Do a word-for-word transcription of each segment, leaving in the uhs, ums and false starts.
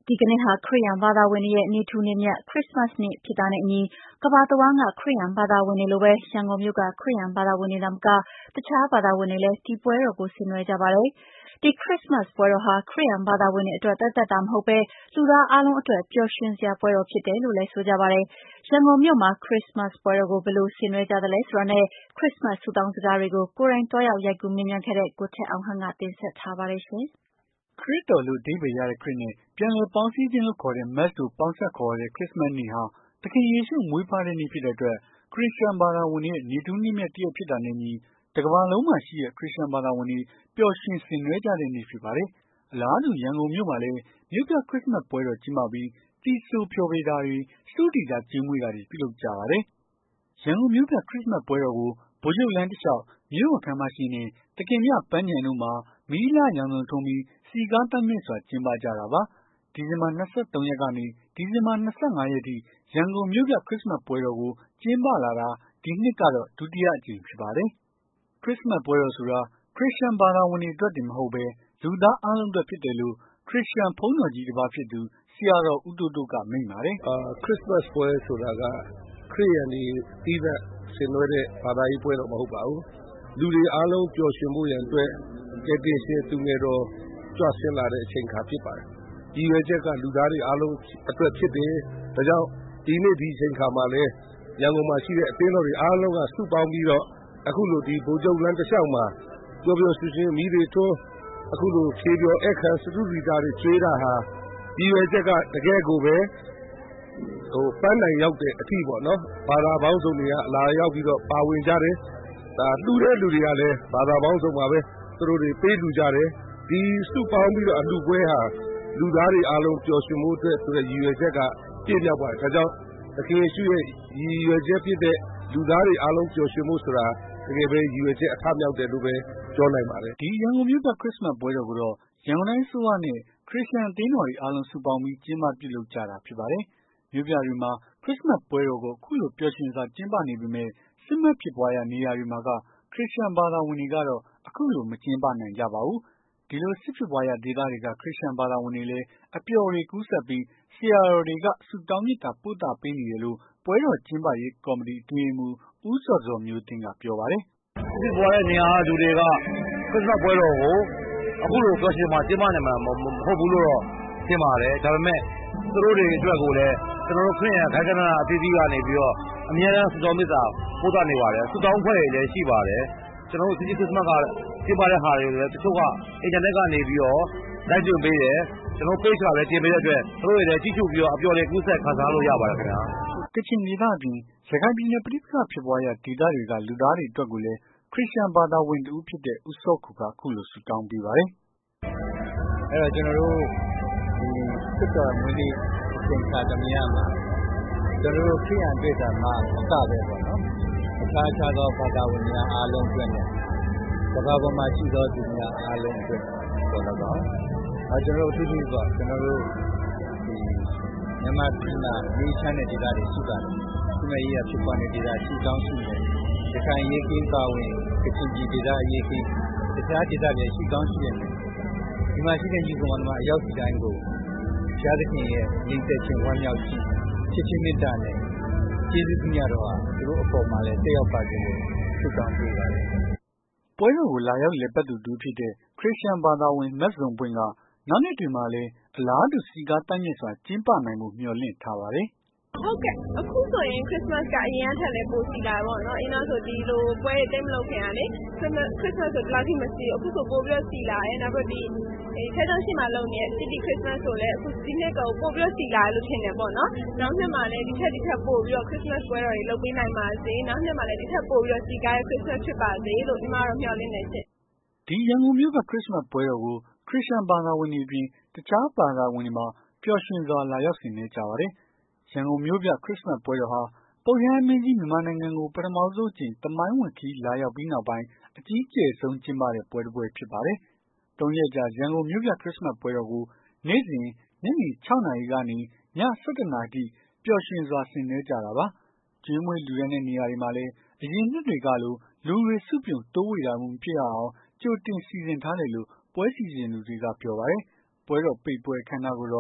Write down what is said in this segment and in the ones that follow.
ဒီကနေ့ဟာခရစ်ယာန်ဘာသာဝင်တွေရဲ့နေ့ထူးနေ့မြတ်ခရစ်စမတ်နေ့ဖြစ်တာနဲ့အညီကမ္ဘာတဝန်းကခရစ်ယာန်ဘာသာဝင်တွေလိုပဲရန်ကုန်မြို့ကခရစ်ယာန်ဘာသာဝင်တွေသာမကတခြားဘာသာဝင်တွေလည်းဒီပွဲတော်ကိုဆင်နွှဲကြပါတယ်။ဒီခရစ်စမတ်ပွဲတော်ဟာခရစ်ယာန်ဘာသာဝင်တွေအတွက်သက်သက်တာမဟုတ်ပဲလူသားအားလုံးအတွက်ပျော်ရွှင်စရာပွဲတော်ဖြစ်တယ်လို့လည်းဆိုကြပါတယ်။ရန်ကုန်မြို့မှာခရစ်စမတ်ပွဲတော်ကိုဘယ်လိုဆင်နွှဲကြသလဲဆိုတာနဲ့ခရစ်စမတ်ဆုတောင်းစကားတွေကိုကိုယ်တိုင်တွားရောက်ရိုက်ကူးမြင်မြန်ခဲ့တဲ့ကိုထက်အောင်ဟန်ကတင်ဆက်ထားပါတယ်ရှင်။ခရစ်တော်လို့အဓိပ္ပာယ်ရတဲ့ခရစ်နဲ့ပြန်လည်ပေါင်းစည်းခြင်းလို့ခေါ်တဲ့ Mass တို့ပေါင်းစပ်ခေါ်တဲ့ခရစ်စမတ်နေ့ဟာသခင်ယေရှုမွေးဖွားတဲ့နေ့ဖြစ်တဲ့အတွက်ခရစ်ယာန်ဘာသာဝင်တွေရဲ့နေ့ထူးနေ့မြတ်တစ်ရက်ဖြစ်တာနဲ့အညီတကမ္ဘာလုံးမှာရှိတဲ့ခရစ်ယာန်ဘာသာဝင်တွေပျော်ရွှင်ဆင်နွှဲကြတဲ့နေ့ဖြစ်ပါတယ်။အလားတူရန်ကုန်မြို့မှာလည်းမြို့ပြခရစ်စမတ်ပွဲတော်ကျင်းပပြီးသီဆိုဖျော်ဖြေတာတွေစတုဒီသာကျွေးမွေးတာတွေပြုလုပ်ကြပါတယ်။ရန်ကုန်မြို့ပြခရစ်စမတ်ပွဲတော်ကိုဗိုလ်ချုပ်လမ်းတစ်လျှောက်မြို့တော်ခမ်းမရှိနဲ့တခင်မြပန်းခြံတို့မှာမီးလာရောင်စုံထုံးပြီးစီကားတမ်းမြင့်စွာကျင်းပကြတာပါ။ဒီဇင်ဘာ၂၃ရက်ကနေဒီဇင်ဘာ၂၅ရက်ထိရန်ကုန်မြို့ပြခရစ်စမတ်ပွဲတော်ကိုကျင်းပလာတာဒီနှစ်ကတော့ဒုတိယအကြိမ်ဖြစ်ပါတယ်။ခရစ်စမတ်ပွဲတော်ဆိုတာခရစ်ယာန်ဘာသာဝင်တွေအတွက်တင်မဟုတ်ပဲလူသားအားလုံးအတွက်ဖြစ်တယ်လို့ခရစ်ယာန်ဘုန်းတော်ကြီးတစ်ပါးဖြစ်သူဆရာတော်ဦးတိုးတိုးကမိန့်ပါတယ်။အာခရစ်စမတ်ပွဲဆိုတာကခရစ်ယာန်တွေပြီးတဲ့ဆင်နွှဲတဲ့ဘာသာရေးပွဲတော်မဟုတ်ပါဘူး။လူတွေအားလုံးပျော်ရွှင်ဖို့ရန်အတွက်ကယ်တင်ရှင်သူငယ်တော်ကြွဆင်းလာတဲ့အချိန်ခါဖြစ်ပါတယ်။ဒီရွယ်ချက်ကလူသားတွေအားလုံးအတွက်ဖြစ်တယ်။ဒါကြောင့်ဒီနေ့ဒီအချိန်ခါမှာလည်းရန်ကုန်မှာရှိတဲ့အသင်းတော်တွေအားလုံးကစုပေါင်းပြီးတော့အခုလိုဒီဗိုလ်ချုပ်လမ်းတစ်လျှောက်မှာပျော်ပျော်ရွှင်ရွှင်မိတွေထွန်းအခုလိုဖြေပျော်အခမ်းစတုဒီတာတွေကျွေးတာဟာဒီရွယ်ချက်ကတကယ်ကိုပဲဟိုပန်းနိုင်ရောက်တဲ့အထီးပေါ့နော်ဘာသာပေါင်းစုံတွေကလာရောက်ပြီးတော့ပါဝင်ကြတယ်ဒါလှူတဲ့လူတွေကလည်းဘာသာပေါင်းစုံပါပဲသူတို့တွေပေးလူကြတယ်ဒီစုပေါင်းပြီးတော့အလှပွဲဟာလူသားတွေအားလုံးပျော်ရွှင်မှုအတွက်ဆိုတဲ့ရည်ရွယ်ချက်ကပြည့်မြောက်ပါတယ်ဒါကြောင့်သခင်ယေရှုရဲ့ရည်ရွယ်ချက်ဖြစ်တဲ့လူသားတွေအားလုံးပျော်ရွှင်မှုဆိုတာတကယ်ပဲရည်ရွယ်ချက်အထမြောက်တယ်လို့ပဲပြောနိုင်ပါတယ်ဒီရန်ကုန်မြို့ကခရစ်စမတ်ပွဲတော်ကိုတော့ရန်ကုန်တိုင်းဆိုးဝါနဲ့ခရစ်ယာန်အသင်းတော်တွေအားလုံးစုပေါင်းပြီးကျင်းပပြုလုပ်ကြတာဖြစ်ပါတယ်မြို့ပြတွေမှာခရစ်စမတ်ပွဲတော်ကိုအခုလိုပျော်ရွှင်စွာကျင်းပနေပေမဲ့စစ်မက်ဖြစ်ပွားရာနေရာတွေမှာကခရစ်ယာန်ဘာသာဝင်တွေကတော့အခုလိုမကျင်းပနိုင်ကြပါဘူးဒီလိုစစ်ဖြစ်ပွားရာဒေသတွေကခရစ်ယာန်ဘာသာဝင်တွေလည်းအပျော်တွေကူးဆက်ပြီးဆရာတော်တွေကဆုတောင်းမြတ်တာပို့တာပေးနေတယ်လို့ပွဲတော်ကျင်းပရေးကော်မတီအတွင်းမှူးဦးစောစောမျိုးတင်ကပြောပါတယ်စစ်ပွားတဲ့နေရာလူတွေကခရစ်စမတ်ပွဲတော်ကိုအခုလိုပျော်ရွှင်မှာကျင်းပနိုင်မှာမဟုတ်ဘူးလို့တော့ထင်ပါတယ်ဒါပေမဲ့သူတို့တွေအတွက်ကိုလည်းကျွန်တော်တို့ခရစ်ယာန်ခိုင်ခန္ဓာအသီးသီးကနေပြီးတော့အများအားဆုတောင်းမြတ်တာပို့တာနေပါတယ်ဆုတောင်းဖွဲ့တွေလည်းရှိပါတယ်ကျွန်တော်တို့စီစီခရစ်စမတ်ကကျင်းပတဲ့ဟာတွေလည်းတချို့ကအင်တာနက်ကနေပြီးတော့လိုက်ကျွပေးတယ်ကျွန်တော် page ကလည်းတင်ပေးတဲ့အတွက်သူတို့တွေလည်းကြည့်ရှုပြီးတော့အပျော်တွေကူးဆက်ခံစားလို့ရပါတယ်ခင်ဗျာကချင်ဒေသအတွင်းရခိုင်ပြည်နယ်ပြည်ပဖြစ်ပွားရာဒေသတွေကလူသားတွေအတွက်ကိုလည်းခရစ်ယာန်ဘာသာဝင်တူဖြစ်တဲ့ဦးစောခုကအခုလိုဆုတောင်းပေးပါတယ်အဲ့တော့ကျွန်တော်တို့ဒီစစ်တော်မွေးနေ့အချိန်ခါသမယမှာကျွန်တော်တို့ခရစ်ယာန်တွေ့တာမှာအစပဲပေါ့နော်အခြားခြားသောဘာသာဝင်များအားလုံးအတွက်နဲ့ကမ္ဘာပေါ်မှာရှိသောသူများအားလုံးအတွက်ဆိုတော့အဲကျွန်တော်တို့အထူးသဖြင့်ဆိုကျွန်တော်တို့ဒီမြန်မာပြည်မှာနေချမ်းတဲ့ဒေသတွေရှိပါတယ်ဒီမှာရေးရဖြစ်ပေါ်တဲ့ဒေသရှိကောင်းရှိတယ်ရခိုင်ရေးကင်းပါဝင်ကချင်ပြည်ဒေသအရေးကင်းတခြားဒေသတွေရှိကောင်းရှိတယ်ဒီမှာရှိတဲ့ညီကောင်တွေမှာအရောက်စီတိုင်းကိုရှားသခင်ရဲ့ညီသက်ချင်းဝမ်းမြောက်ခြင်းချစ်ချင်းမေတ္တာနဲ့ကျေးဇူးပြုရတော့ဟာသူတို့အပေါ်မှာလည်းတက်ရောက်ပါစေလို့ဆုတောင်းပေးပါတယ်ပွဲတော်ကိုလာရောက်လည်ပတ်သူတူဖြစ်တဲ့ခရစ်ယာန်ဘာသာဝင်မတ်စုံပွင့်ကနောက်နှစ်တွေမှာလည်းအလားတူစီကားတိုင်းမြစ်စွာကျင်းပနိုင်မှုမျှော်လင့်ထားပါတယ်ဟုတ်ကဲ့အခုဆိုရင်ခရစ်စမတ်ကအရင်ကထက်လည်းပိုစီလာပေါ့နော်အင်းတော့ဆိုဒီလိုပွဲတွေတိတ်မလုပ်ခင်ကလေခရစ်စမတ်ခရစ်စမတ်ဆိုဒီလောက်ထိမစီအခုဆိုပိုပြီးတော့စီလာတယ်နောက်ပြီးဒီအဲထဲတောင်ရှိမှလုပ်နေတဲ့ City Christmas ဆိုလည်းအခုဒီနှစ်ကတော့ပိုပြီးတော့စီလာလို့ထင်တယ်ပေါ့နော်နောက်နှစ်မှာလည်းဒီထက်ဒီထက်ပိုပြီးတော့ Christmas ပွဲတော်တွေလုပ်ပေးနိုင်ပါစေနောက်နှစ်မှာလည်းဒီထက်ပိုပြီးတော့စီကားရဲ့ Christmas ဖြစ်ပါစေလို့ဒီမှာတော့မျှော်လင့်နေချက်ဒီရန်ကုန်မြို့ကခရစ်စမတ်ပွဲတော်ကိုခရစ်ယာန်ဘာသာဝင်တွေပြင်တခြားဘာသာဝင်တွေမှာပျော်ရွှင်စွာလာရောက်ဆင်နွှဲကြပါတယ်ရန်ကုန်မြို့ပြခရစ်စမတ်ပွဲတော်ဟာပုပ်ရဟန်းမင်းကြီးမြန်မာနိုင်ငံကိုပထမဆုံးအကြိမ်သမိုင်းဝင်ခီးလာရောက်ပြီးနောက်ပိုင်းအကြီးကျယ်ဆုံးကျင်းပတဲ့ပွဲတစ်ပွဲဖြစ်ပါတယ်။သုံးရက်ကြာရန်ကုန်မြို့ပြခရစ်စမတ်ပွဲတော်ကိုနေ့စဉ်ညနေ၆နာရီကနေည၁၁နာရီထိပျော်ရွှင်စွာဆင်နွှဲကြတာပါ။ကျွေးမွေးလူရတဲ့နေရာတွေမှာလည်းအရင်နှစ်တွေကလိုလူတွေစုပြုံတိုးဝေတာမှုမဖြစ်အောင်ကြိုတင်စီစဉ်ထားတယ်လို့ပွဲစီစဉ်သူတွေကပြောပါတယ်။ပွဲတော်ပိတ်ပွဲခမ်းနားကိုတော့စ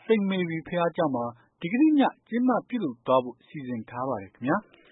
စိန့်မေရီဘုရားကျောင်းမှာဒီကနေ့ညကျင်းပပြုလုပ်သွားဖို့စီစဉ်ထားပါတယ်ခင်ဗျာ။